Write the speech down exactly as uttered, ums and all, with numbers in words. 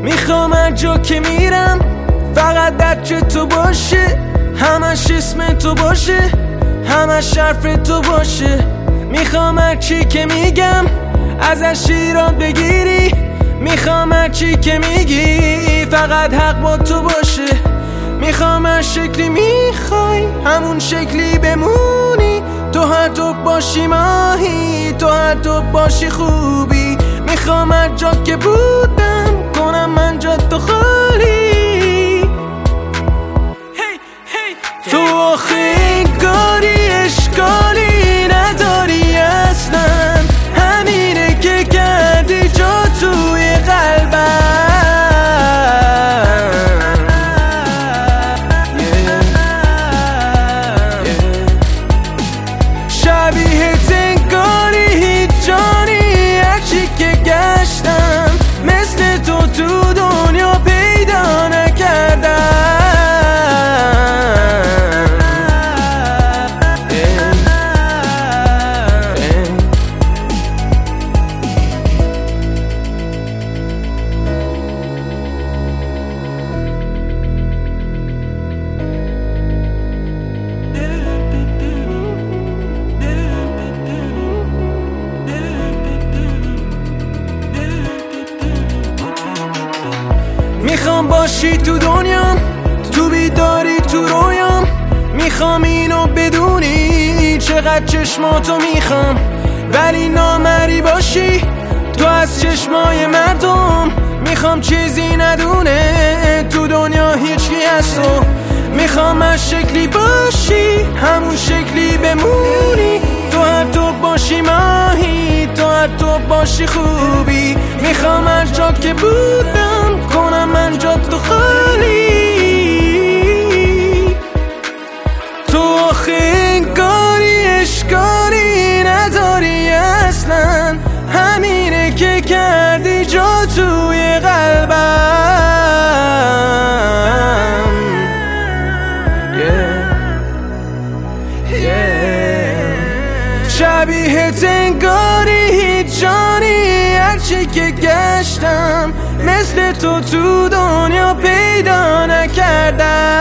میخوام هر جا که میرم فقط درک تو باشه، همش اسم تو باشه، همش حرف تو باشه. میخوام هر چی که میگم ازش ایراد بگیری، میخوام هر چی که میگی فقط حق با تو باشه. میخوام هر شکلی میخوای همون شکلی بمونی، تو هر تو باشی ماهی، تو هر تو باشی خوبی. میخوام هر جا که بودم کنم من جا تو خالی. تو آخه انگاری اشکالی نداری اصلا، همینه که کردی جا توی قلبم. شبیهت انگاری هیچ جانی، هرچی که گشتم مثل تو تو دنیا پیدا نکردم. میخوام باشی تو دنیام، تو بیداری تو رویام. میخوام اینو بدونی چقدر چشماتو میخوام، ولی نامری باشی تو از چشمای مردم. میخوام چیزی ندونه تو دنیا هیچی هست و میخوام هر شکلی باشی همون شکلی بمونی، تو هر تو باشی ماهی، تو هر تو باشی خوبی. میخوام هر جا که بودم کنم من جا تو خالی. تو آخه انگاری اشکالی نداری اصلا، همینه که کردی جا توی قلبم. yeah. yeah. شبیهت انگاری هیچ جانی، هرچی که گشتم مثل تو تو دنیا پیدا نکردم.